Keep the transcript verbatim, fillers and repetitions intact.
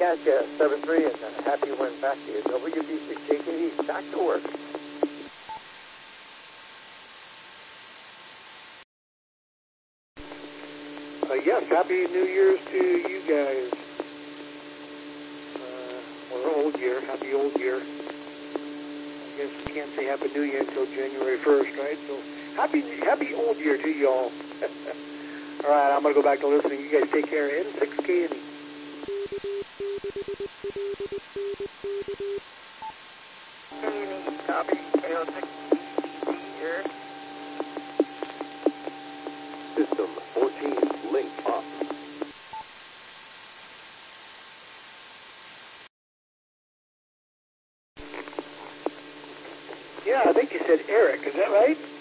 Kasia seven three, and uh, happy when back to you. W B six J K D, back to work. Uh, yes, happy New Year's to you guys. Uh, or old year, happy old year. I guess we can't say happy New Year until January first, right? So happy happy old year to y'all. All right, I'm going to go back to listening. You guys take care. N six K N E. K N E, copy. K O six D C D here. System fourteen, link up. Yeah, I think you said Eric. Is that right?